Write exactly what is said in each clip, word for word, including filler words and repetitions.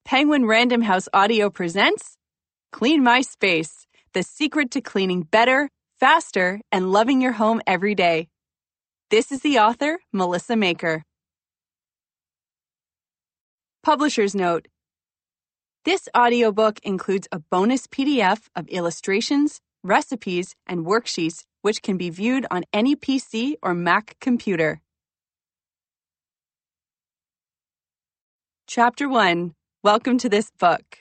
Penguin Random House Audio presents Clean My Space, the secret to cleaning better, faster, and loving your home every day. This is the author, Melissa Maker. Publisher's note. This audiobook includes a bonus P D F of illustrations, recipes, and worksheets which can be viewed on any P C or Mac computer. Chapter one. Welcome to this book.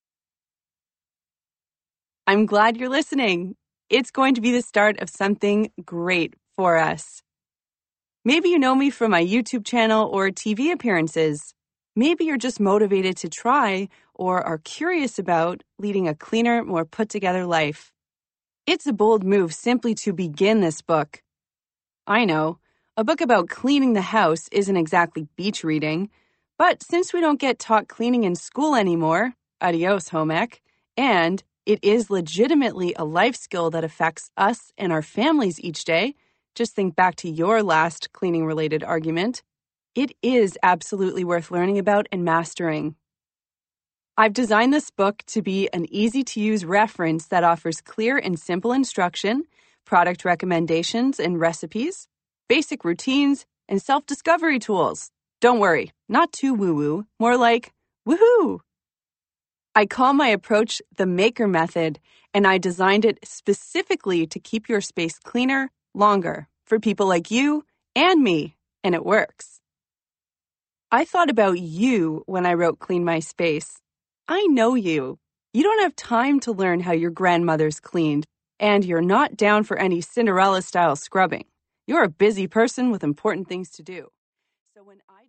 I'm glad you're listening. It's going to be the start of something great for us. Maybe you know me from my YouTube channel or T V appearances. Maybe you're just motivated to try or are curious about leading a cleaner, more put-together life. It's a bold move simply to begin this book. I know, a book about cleaning the house isn't exactly beach reading, but since we don't get taught cleaning in school anymore, adios home ec, and it is legitimately a life skill that affects us and our families each day, just think back to your last cleaning-related argument, it is absolutely worth learning about and mastering. I've designed this book to be an easy-to-use reference that offers clear and simple instruction, product recommendations and recipes, basic routines, and self-discovery tools. Don't worry, not too woo-woo, more like woohoo! I call my approach the Maker Method, and I designed it specifically to keep your space cleaner longer for people like you and me, and it works. I thought about you when I wrote Clean My Space. I know you. You don't have time to learn how your grandmother's cleaned, and you're not down for any Cinderella-style scrubbing. You're a busy person with important things to do. So when I